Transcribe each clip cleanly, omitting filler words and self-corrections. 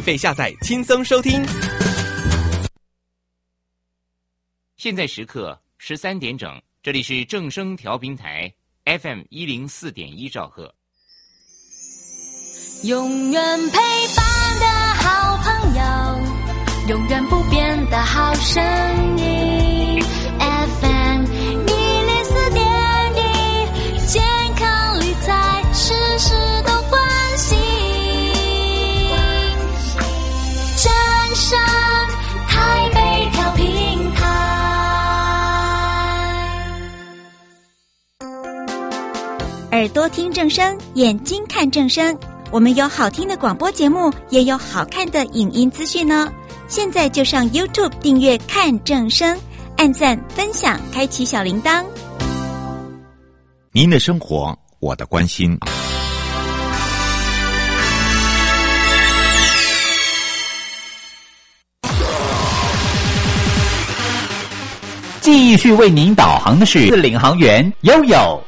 费下载，轻松收听。 现在时刻13点整，这里是正声调频台 FM104.1兆赫。 永远陪伴的好朋友，永远不变的好声音 FM104.1，健康理财事事都关心，正声台北调频台。 耳朵听正声，眼睛看正声，我们有好听的广播节目，也有好看的影音资讯呢。现在就上 YouTube 订阅看正声，按赞分享，开启小铃铛。 您的生活，我的关心。 继续为您导航的是领航员悠悠。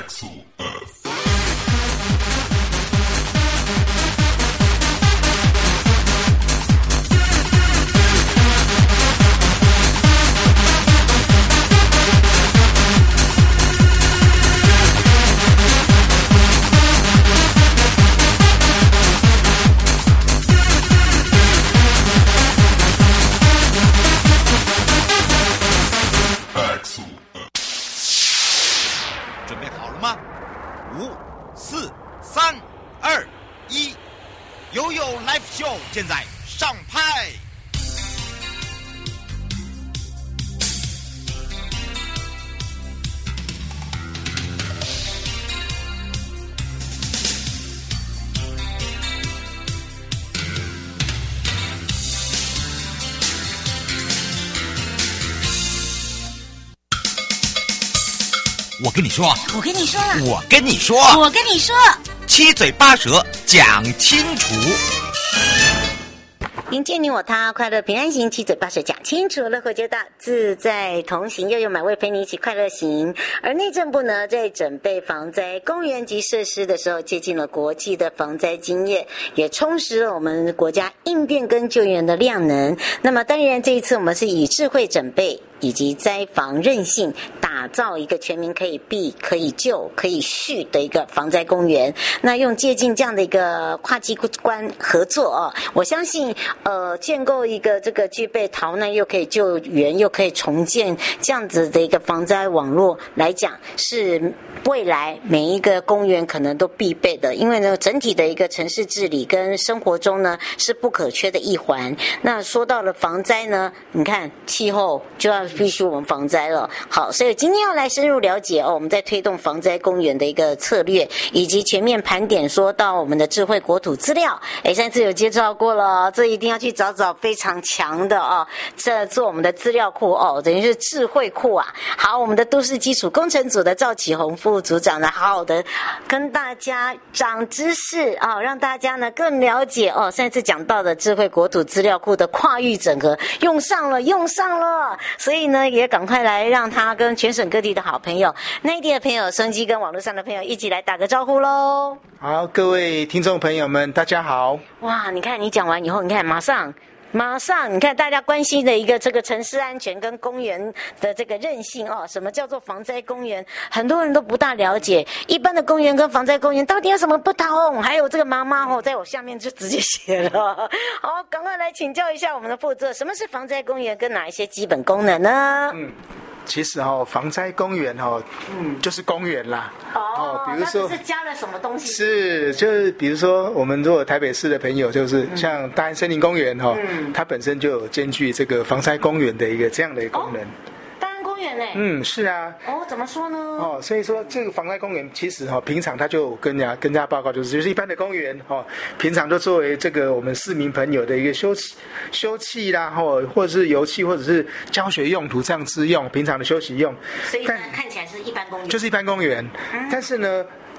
现在上拍。我跟你说， 我跟你说了， 我跟你说， 我跟你说， 七嘴八舌讲清楚。 迎接你我他，快乐平安行，七嘴八舌讲清楚，乐活街道自在同行，又有满位陪你一起快乐行。而内政部呢，在准备防灾公园及设施的时候，借鉴了国际的防灾经验，也充实了我们国家应变跟救援的量能。那么当然这一次我们是以智慧准备以及灾防韧性，打造一个全民可以避、可以救、可以续的一个防灾公园。那用借鉴这样的一个跨机关合作哦，我相信建构一个这个具备逃难又可以救援又可以重建这样子的一个防灾网络来讲，是未来每一个公园可能都必备的。因为呢，整体的一个城市治理跟生活中呢是不可缺的一环。那说到了防灾呢，你看气候就要必须我们防灾了。好，所以今天要来深入了解我们在推动防灾公园的一个策略，以及全面盘点说到我们的智慧国土资料。上次有介绍过了，这一定要去找非常强的这做我们的资料库等于是智慧库啊。好，我们的都市基础工程组的赵启宏副组长呢，好好的跟大家长知识让大家呢更了解上一次讲到的智慧国土资料库的跨域整合用上了，所以呢也赶快来让他跟全省各地的好朋友、内地的朋友、收音机跟网络上的朋友一起来打个招呼咯。 好，各位听众朋友们大家好。 哇，你看你讲完以后，你看马上你看大家关心的一个这个城市安全跟公园的这个韧性什么叫做防灾公园，很多人都不大了解。一般的公园跟防灾公园到底有什么不同？还有这个妈妈在我下面就直接写了。好，赶快来请教一下我们的副座，什么是防灾公园跟哪一些基本功能呢？ 其实防灾公园就是公园啦。比如说那是加了什么东西？ 就是比如说我们如果台北市的朋友，就是像大安森林公园它本身就有兼具这个防灾公园的一个这样的一个功能。 公园呢？ 是啊。 怎么说呢？ 所以说这个防灾公园其实平常它就跟大家报告，就是一般的公园平常就作为这个我们市民朋友的一个休憩啦，或者是游憩，或者是教学用途这样之用，平常的休息用。 所以看起来是一般公园， 就是一般公园。但是呢，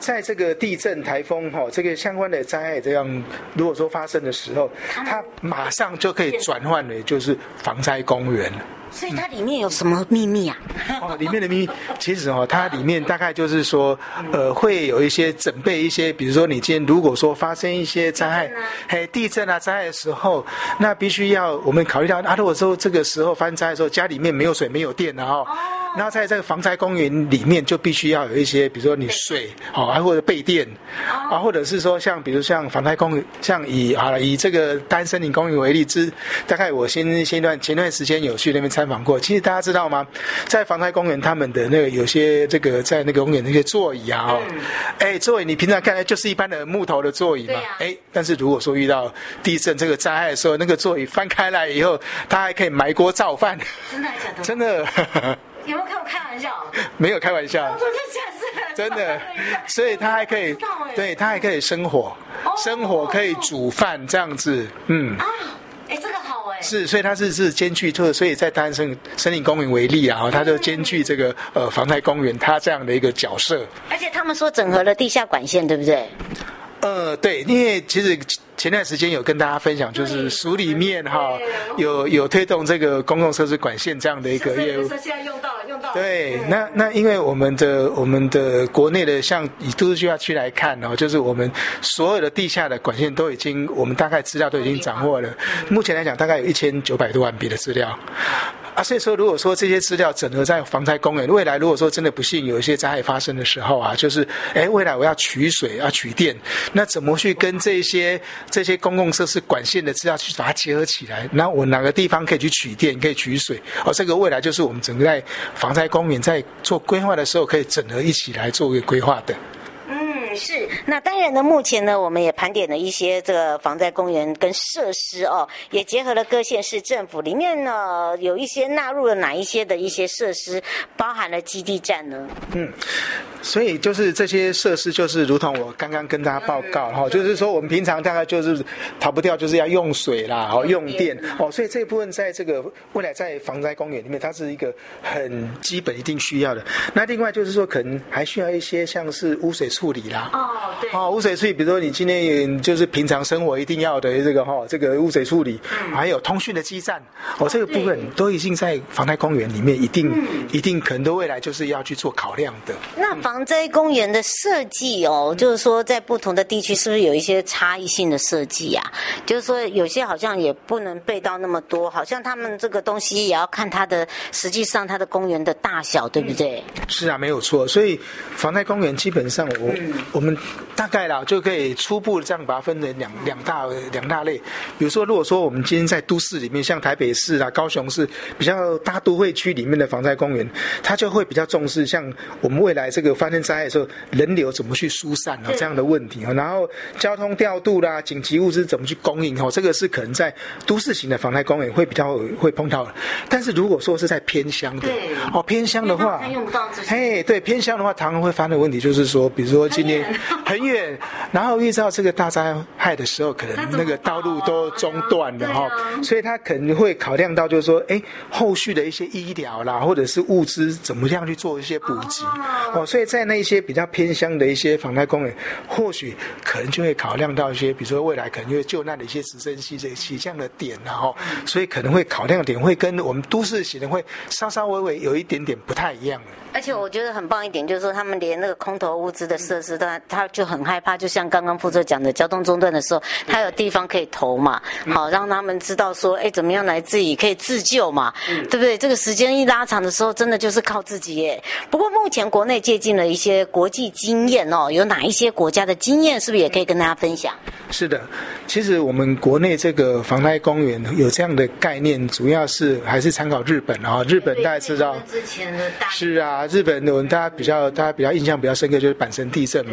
在这个地震、台风这个相关的灾害这样，如果说发生的时候，它马上就可以转换为就是防灾公园。 所以它里面有什么秘密啊？ 里面的秘密其实它里面大概就是说，会有一些准备一些，比如说你今天如果说发生一些灾害，地震啊灾害的时候，那必须要我们考虑到如果说这个时候发生灾害的时候，家里面没有水没有电然后在这个防灾公园里面就必须要有一些，比如说你水或者备电或者是说比如像防灾公园，像以这个丹森林公园为例，大概我前段时间有去那边参访过。其实大家知道吗？在防灾公园他们的那个有些这个在那个公园那些座椅座椅你平常看来就是一般的木头的座椅嘛，但是如果说遇到地震这个灾害的时候，那个座椅翻开来以后，它还可以埋锅造饭。 真的还假的？ 真的。 有没有看我开玩笑？ 没有开玩笑，真的，所以它还可以，对，它还可以生火，可以煮饭这样子， 这个好是，所以它是兼具，所以在丹森林公园为例它就兼具这个防灾公园它这样的一个角色。 而且他们说整合了地下管线，对不对？ 对，因为其实前段时间有跟大家分享，就是署里面有推动这个公共设施管线这样的一个业务。 现在用到了。 对，那因为我们的国内的像以都市计划区来看就是我们所有的地下的管线都已经，我们大概资料都已经掌握了。目前来讲，大概有1900多万笔的资料。所以说如果说这些资料整合在防灾公园，未来如果说真的不幸有一些灾害发生的时候就是未来我要取水要取电，那怎么去跟这些公共设施管线的资料去把它结合起来，然后我哪个地方可以去取电可以取水这个未来就是我们整个在防灾公园在做规划的时候可以整合一起来做一个规划的。 是，那当然呢，目前呢，我们也盘点了一些这个防灾公园跟设施也结合了各县市政府，里面呢有一些纳入了哪一些的一些设施，包含了基地站呢？ 所以就是这些设施，就是如同我刚刚跟大家报告就是说我们平常大概就是逃不掉，就是要用水啦用电所以这部分在这个未来在防灾公园里面，它是一个很基本一定需要的。那另外就是说，可能还需要一些像是污水处理啦。 对。 污水处理，比如说你今天就是平常生活一定要的这个污水处理，还有通讯的基站这个部分都已经在防灾公园里面一定可能都未来就是要去做考量的。 那防灾公园的设计就是说在不同的地区是不是有一些差异性的设计啊？就是说有些好像也不能备到那么多，好像他们这个东西也要看它的实际上它的公园的大小，对不对？ 是啊，没有错。所以防灾公园基本上我们大概就可以初步这样把它分成两大类。比如说，如果说我们今天在都市里面，像台北市高雄市比较大都会区里面的防灾公园，它就会比较重视像我们未来这个发生灾害的时候，人流怎么去疏散这样的问题然后交通调度啦、紧急物资怎么去供应这个是可能在都市型的防灾公园会比较会碰到的。但是如果说是在偏乡的偏乡的话，对，偏乡的话，常常会发生的问题就是说，比如说今天很远，然后遇到这个大灾害的时候，可能那个道路都中断了所以他可能会考量到就是说，后续的一些医疗啦，或者是物资怎么样去做一些补给所以在那些比较偏乡的一些防灾公园，或许可能就会考量到一些，比如说未来可能会救难的一些直升机的起降的点所以可能会考量的点会跟我们都市型的会稍微有一点点不太一样。 而且我觉得很棒一点，就是说他们连那个空投物资的设施，他就很害怕，就像刚刚副座讲的，交通中断的时候，他有地方可以投嘛，好让他们知道说，怎么样来自己可以自救嘛，对不对？这个时间一拉长的时候，真的就是靠自己耶。不过目前国内借鉴了一些国际经验有哪一些国家的经验，是不是也可以跟大家分享？ 是的，其实我们国内这个防灾公园有这样的概念，主要是还是参考日本日本大家知道， 之前的大是啊，日本大家比较印象比较深刻就是阪神地震嘛。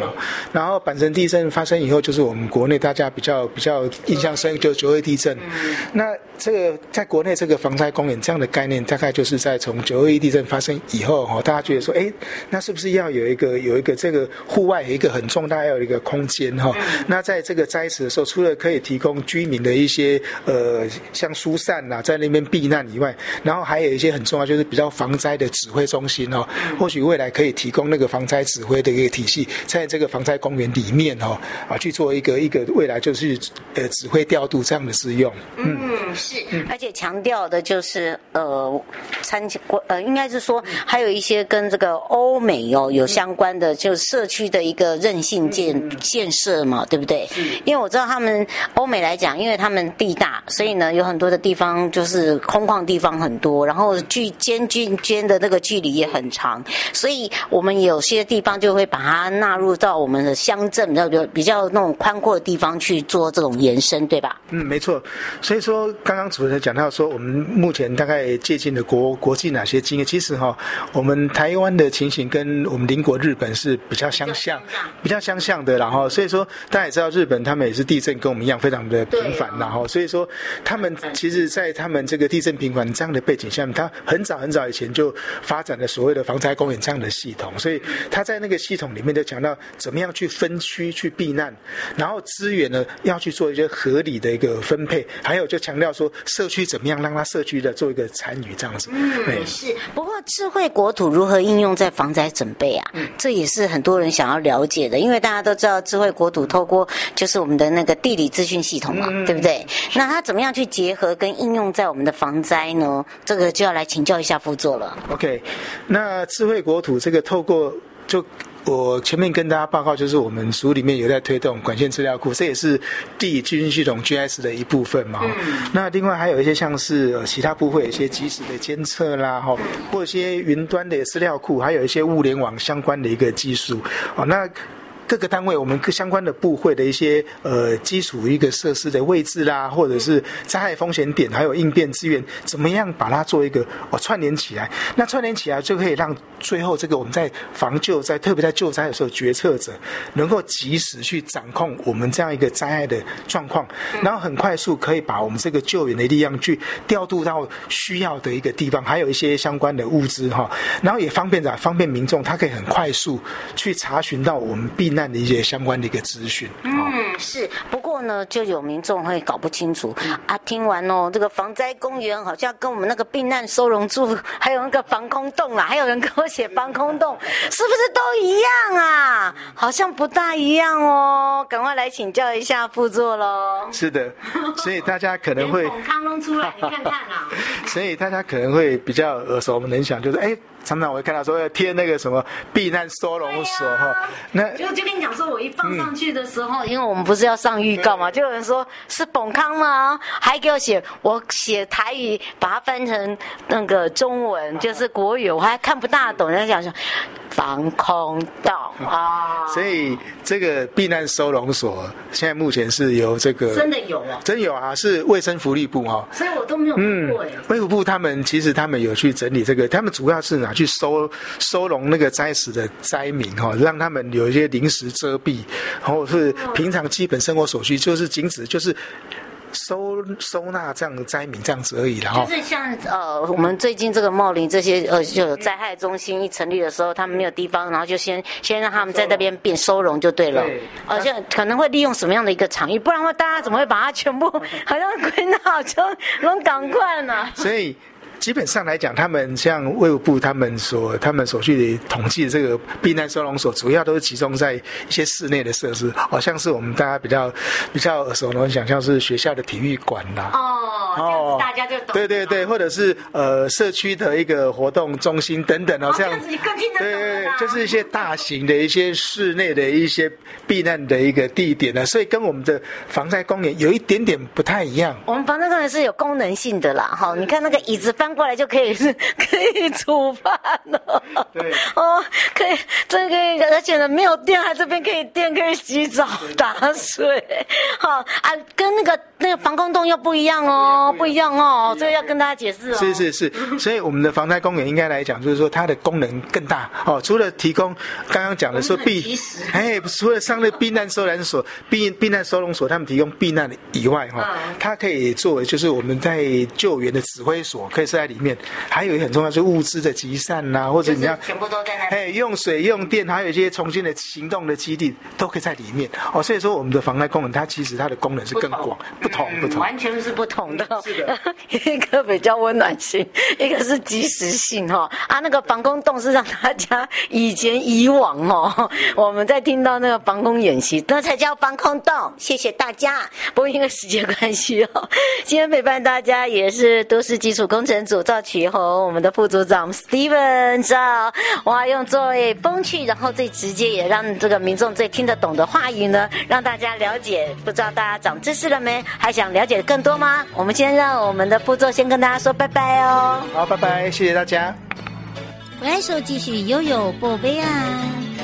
然后阪神地震发生以后，就是我们国内大家比较印象深就9·2地震。那这个在国内这个防灾公园这样的概念，大概就是在从9·21地震发生以后大家觉得说，那是不是要有一个这个户外有一个很重大要有一个空间那在这个灾时的时候，除了可以提供居民的一些像疏散在那边避难以外，然后还有一些很重要就是比较防灾的指挥中心或许未来可以提供那个防灾指挥的一个体系，在这个防灾公园里面去做一个未来就是指挥调度这样的使用。 是，而且强调的就是应该是说还有一些跟这个欧美有相关的，就是社区的一个韧性建设嘛，对不对？因为我知道他们欧美来讲，因为他们地大，所以呢有很多的地方就是空旷地方很多，然后间的那个距离也很长，所以我们有些地方就会把它纳入到我们的乡镇比较那种宽阔的地方去做这种延伸，对吧？ 没错。所以说刚刚主持人讲到说，我们目前大概借鉴的国际哪些经验，其实我们台湾的情形跟我们邻国日本是比较相像的，然后所以说大家也知道日本他们也是地震跟我们一样非常的频繁，然后所以说他们其实在他们这个地震频繁这样的背景下面，他很早以前就发展了所谓的防灾公园这样的系统，所以他在那个系统里面就讲到怎么样去分区去避难，然后资源呢要去做一些合理的一个分配，还有就强调说社区怎么样让他社区的做一个参与这样子。 是。不过智慧国土如何应用在防灾准备啊？这也是很多人想要了解的，因为大家都知道智慧国土透过就是我们的那个地理资讯系统嘛，对不对？那它怎么样去结合跟应用在我们的防灾呢？这个就要来请教一下副座了。 OK， 那智慧国土这个透过我前面跟大家报告，就是我们署里面有在推动管线资料库，这也是地理资讯系统 GIS 的一部分嘛。那另外还有一些像是其他部会一些即时的监测啦，或者一些云端的资料库，还有一些物联网相关的一个技术。那各个单位我们相关的部会的一些基础一个设施的位置啦，或者是灾害风险点，还有应变资源，怎么样把它做一个串联起来？那串联起来就可以让最后这个我们在防救灾，特别在救灾的时候，决策者能够及时去掌控我们这样一个灾害的状况，然后很快速可以把我们这个救援的力量去调度到需要的一个地方，还有一些相关的物资然后也方便民众，他可以很快速去查询到我们避难的一些相关的一个资讯。 是。不过呢，就有民众会搞不清楚听完这个防灾公园好像跟我们那个避难收容处，还有那个防空洞还有人跟我写防空洞，是不是都一样啊？好像不大一样哦，赶快来请教一下副座咯。 是的，所以大家可能会连康弄出来，你看看啊。 所以大家可能会比较耳熟能详，就是常常我会看到说要贴那个什么避难收容所那就跟你讲说，我一放上去的时候，因为我们不是要上预告嘛，就有人说是本康吗？还给我写台语，把它翻成那个中文，就是国语，我还看不大懂。人家讲说防空洞所以这个避难收容所现在目前是由这个真的有啊， 真有啊，是卫生福利部所以我都没有听过卫福部他们其实他们有去整理这个，他们主要是拿去收容那个灾死的灾民让他们有一些临时遮蔽，然后是平常基本生活所需，就是仅止就是收纳这样的灾民这样子而已啦。 就是像我们最近这个茂林这些就有灾害中心一成立的时候，他们没有地方，然后就先让他们在那边变收容就对了。就可能会利用什么样的一个场域，不然的话大家怎么会把它全部好像归纳就拢赶快呢？ 所以基本上来讲，他们像卫福部他们所去统计的这个避难收容所，主要都是集中在一些室内的设施，像是我们大家比较耳熟能详，像是学校的体育馆啦。 这样子大家就懂。 对，或者是社区的一个活动中心等等这样子你更听得懂了啦。 就是一些大型的一些室内的一些避难的一个地点所以跟我们的防灾公园有一点点不太一样。 我们防灾公园是有功能性的啦，你看那个椅子翻过来就可以煮饭了。对。可以，这个而且呢没有电，还这边可以电，可以洗澡打水。跟那个防空洞又不一样哦，不一样哦，这个要跟大家解释哦。 是，所以我们的防灾公园应该来讲，就是说它的功能更大哦。除了提供刚刚讲的说除了上的避难收容所、避难收容所，他们提供避难以外哈，它可以作为就是我们在救援的指挥所，可以设在里面。还有一个很重要，就是物资的集散呐，或者你要全部都在那里。 用水、用电，还有一些重新的行动的基地，都可以在里面哦。所以说，我们的防灾功能，它其实它的功能是更广，不同， 完全是不同的。 是的， 一个比较温暖性，一个是及时性哈。那个防空洞是让大家以往哦，我们在听到那个防空演习，那才叫防空洞。谢谢大家。不过因为时间关系哦，今天陪伴大家也是都市基础工程组赵启宏，我们的副组长 Steven 赵，哇，用最风趣，然后最直接，也让这个民众最听得懂的话语呢，让大家了解。不知道大家长知识了没？还想了解更多吗？我们先让我们的副座先跟大家说拜拜哦。 好，拜拜，谢谢大家。 回来时候继续悠悠宝贝啊。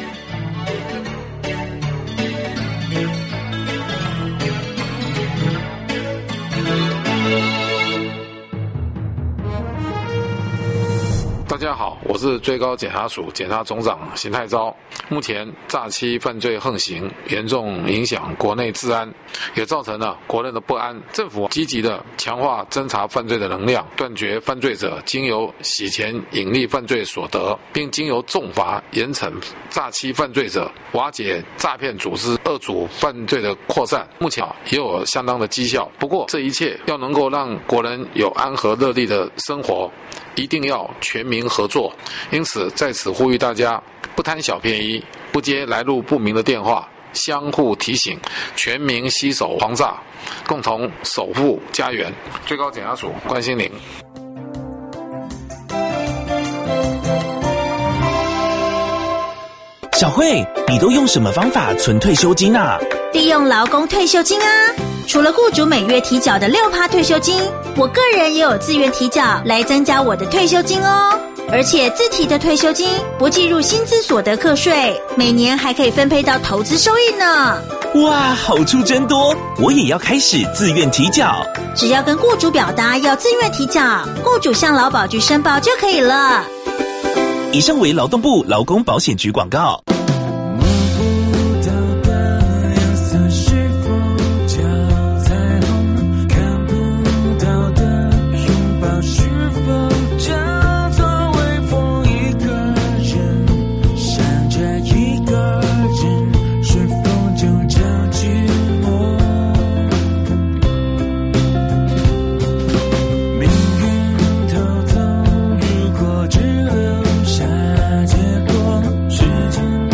大家好，我是最高检察署检察总长邢太昭。目前诈欺犯罪横行，严重影响国内治安，也造成了国人的不安。政府积极的强化侦查犯罪的能量，断绝犯罪者经由洗钱隐匿犯罪所得，并经由重罚严惩诈欺犯罪者，瓦解诈骗组织恶组犯罪的扩散。目前也有相当的绩效。不过这一切要能够让国人有安和乐利的生活，一定要全民合作。因此在此呼吁大家，不贪小便宜，不接来路不明的电话，相互提醒，全民携手防诈，共同守护家园。最高检察署关心您。 小慧，你都用什么方法存退休金啊？ 利用劳工退休金啊！除了雇主每月提缴的6%退休金，我个人也有自愿提缴来增加我的退休金哦。而且自提的退休金不计入薪资所得课税，每年还可以分配到投资收益呢。 哇，好处真多！我也要开始自愿提缴。 只要跟雇主表达要自愿提缴，雇主向劳保局申报就可以了。 以上为劳动部劳工保险局广告。 时间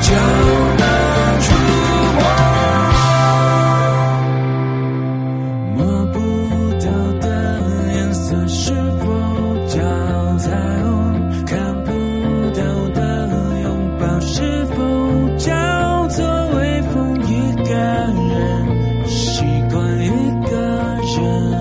就能触摸，摸不到的颜色是否叫彩虹，看不到的拥抱是否叫做微风，一个人习惯一个人，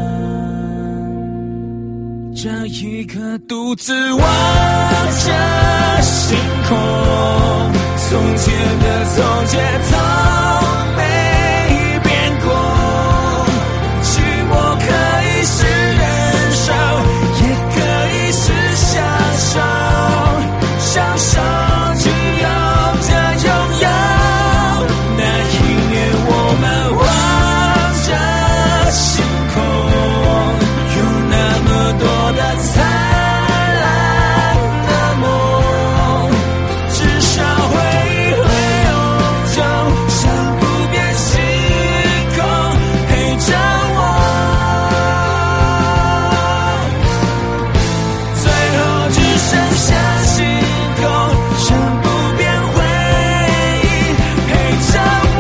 这一刻独自望着星空，从前的从前从没变过，寂寞可以是忍受，也可以是享受，享受只有这拥有。那一年我们望着星空，有那么多的灿烂的梦，至少会永久，像不变星空陪着我，最后只剩下星空，像不变回忆陪着我。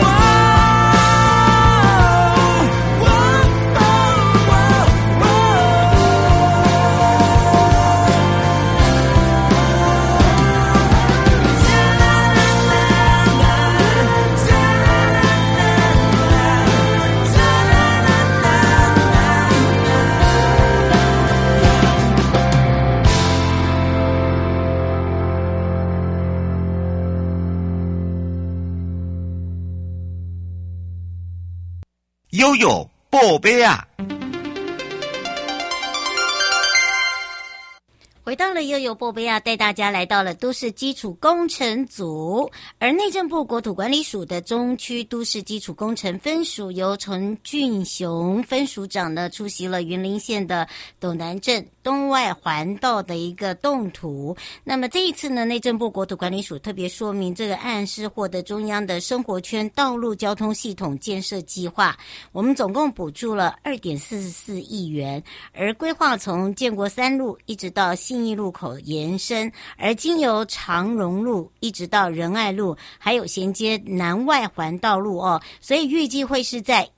悠悠宝贝啊！ 回到了悠悠波贝亚，带大家来到了都市基础工程组，而内政部国土管理署的中区都市基础工程分署由陈俊雄分署长呢出席了云林县的斗南镇东外环道的一个动土。那么这一次呢，内政部国土管理署特别说明，这个案是获得中央的生活圈道路交通系统建设计划，我们总共补助了 2.44 亿元，而规划从建国三路一直到信义路口延伸，而经由长荣路一直到仁爱路，还有衔接南外环道路哦，所以预计会是在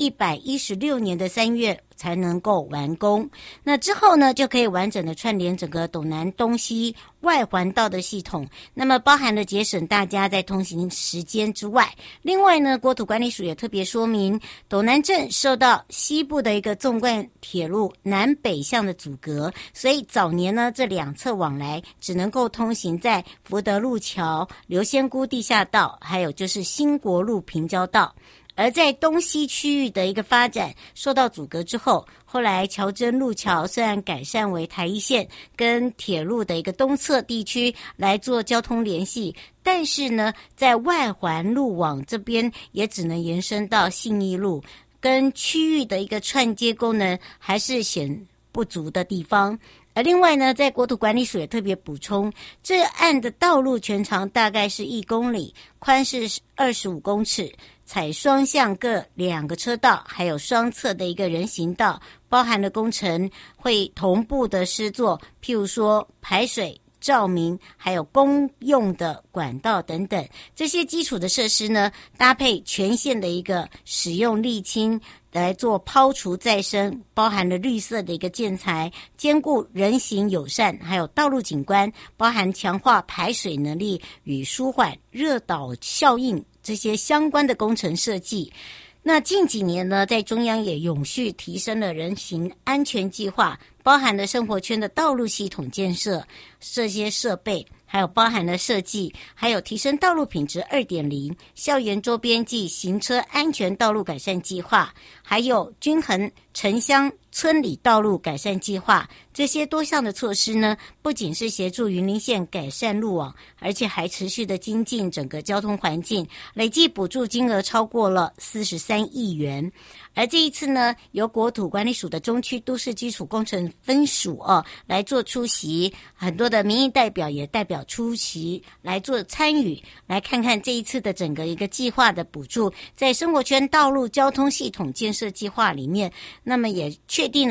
116年的3月才能够完工。那之后呢，就可以完整的串联整个斗南东西外环道的系统，那么包含了节省大家在通行时间之外，另外呢，国土管理署也特别说明，斗南镇受到西部的一个纵贯铁路南北向的阻隔，所以早年呢，这两侧往来只能够通行在福德路桥、刘仙姑地下道，还有就是新国路平交道。而在东西区域的一个发展受到阻隔之后，后来侨珍路桥虽然改善为台一线跟铁路的一个东侧地区来做交通联系，但是呢，在外环路网这边也只能延伸到信义路，跟区域的一个串接功能还是显不足的地方。而另外呢，在国土管理署也特别补充，这案的道路全长大概是1公里，宽是25公尺，采双向各2个车道，还有双侧的一个人行道，包含了工程会同步的施作，譬如说排水、照明，还有公用的管道等等，这些基础的设施呢，搭配全线的一个使用沥青来做抛除再生，包含了绿色的一个建材，兼顾人行友善，还有道路景观，包含强化排水能力与舒缓热岛效应这些相关的工程设计。那近几年呢，在中央也永续提升了人行安全计划，包含了生活圈的道路系统建设，这些设备还有包含了设计，还有提升道路品质 2.0 校园周边及行车安全道路改善计划，还有均衡城乡村里道路改善计划，这些多项的措施呢，不仅是协助云林县改善路网，而且还持续的精进整个交通环境，累计补助金额超过了43亿元。而这一次呢，由国土管理署的中区都市基础工程分署来做出席，很多的民意代表也代表出席来做参与，来看看这一次的整个一个计划的补助，在生活圈道路交通系统建设计划里面，那么也确定了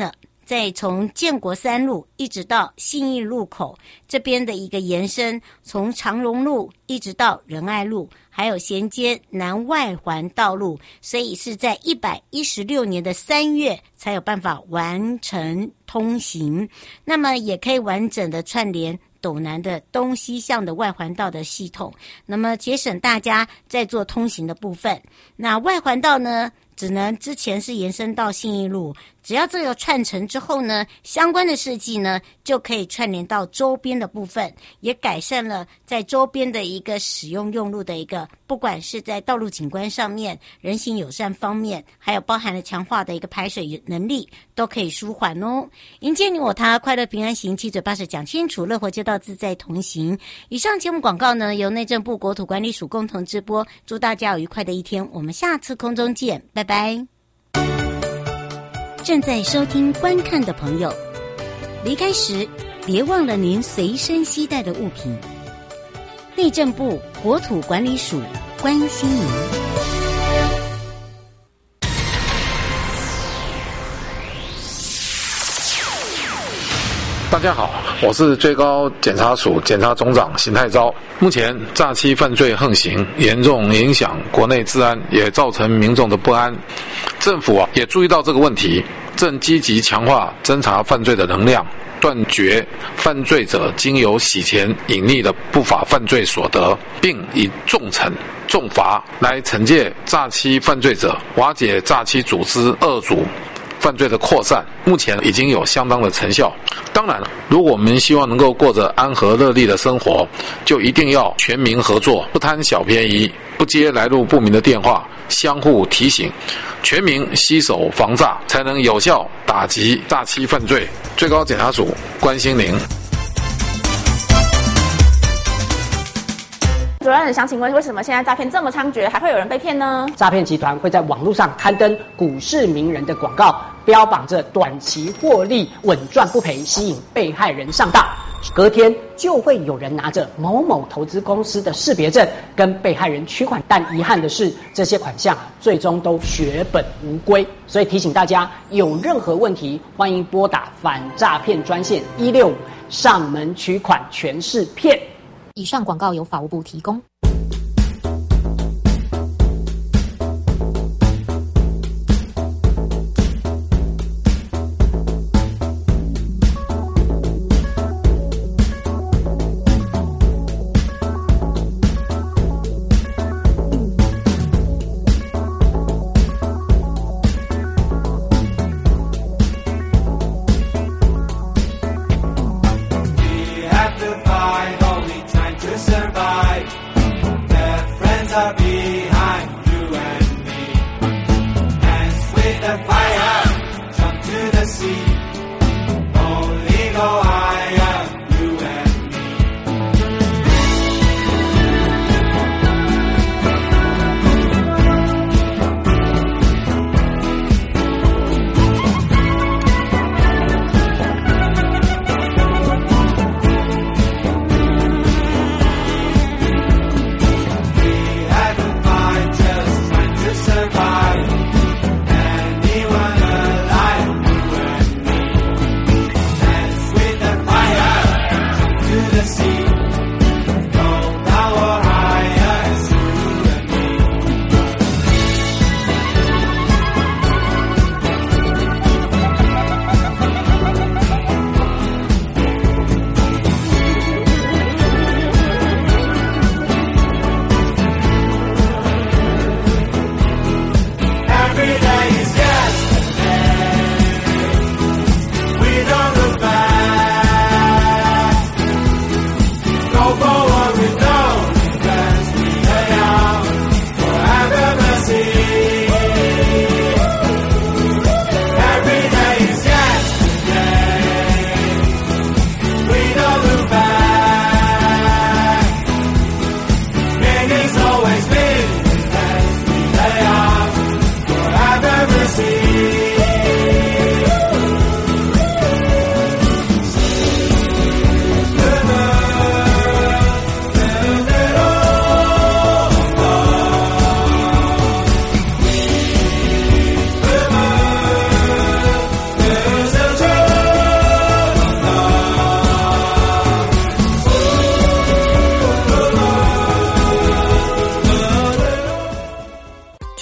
再从建国3路一直到信义路口这边的一个延伸，从长荣路一直到仁爱路，还有衔接南外环道路，所以是在116年的3月才有办法完成通行。那么也可以完整的串联斗南的东西向的外环道的系统，那么节省大家在做通行的部分。那外环道呢，只能之前是延伸到信义路，只要这个串成之后呢，相关的设计呢就可以串联到周边的部分，也改善了在周边的一个使用用路的一个，不管是在道路景观上面、人行友善方面，还有包含了强化的一个排水能力，都可以舒缓哦。迎接你我他，快乐平安行，七嘴八舌讲清楚，乐活街道自在同行。以上节目广告呢，由内政部国土管理署共同直播，祝大家有愉快的一天，我们下次空中见，拜拜。正在收听观看的朋友，离开时别忘了您随身携带的物品。内政部国土管理署关心您。 大家好，我是最高检察署检察总长邢泰钊。目前诈欺犯罪横行，严重影响国内治安，也造成民众的不安。政府也注意到这个问题，正积极强化侦查犯罪的能量，断绝犯罪者经由洗钱隐匿的不法犯罪所得，并以重惩重罚来惩戒诈欺犯罪者，瓦解诈欺组织恶组犯罪的扩散，目前已经有相当的成效。当然，如果我们希望能够过着安和乐利的生活，就一定要全民合作，不贪小便宜，不接来路不明的电话，相互提醒，全民携手防诈，才能有效打击诈欺犯罪。最高检察署关心您。 主任，想请问为什么现在诈骗这么猖獗，还会有人被骗呢？ 诈骗集团会在网络上刊登股市名人的广告，标榜着短期获利、稳赚不赔，吸引被害人上当。隔天就会有人拿着某某投资公司的识别证跟被害人取款，但遗憾的是，这些款项最终都血本无归。所以提醒大家，有任何问题，欢迎拨打反诈骗专线165，上门取款全是骗。 以上广告由法务部提供。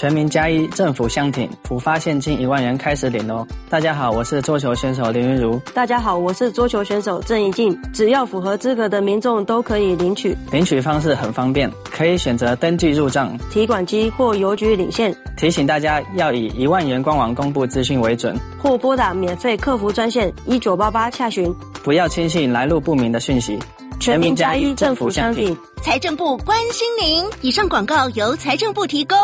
全民加一，政府相挺，普发现金1万元开始领哦。大家好，我是桌球选手林云如。 大家好，我是桌球选手郑怡静。只要符合资格的民众都可以领取。 领取方式很方便，可以选择登记入账、 提款机或邮局领现。 提醒大家要以1万元官网公布资讯为准， 或拨打免费客服专线1988洽询。 不要轻信来路不明的讯息。 全民加一，政府相挺。 财政部关心您。以上广告由财政部提供。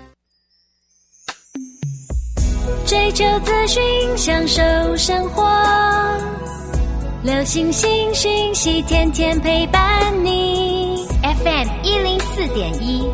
追求资讯，享受生活，流行新讯息，天天陪伴你。FM 104.1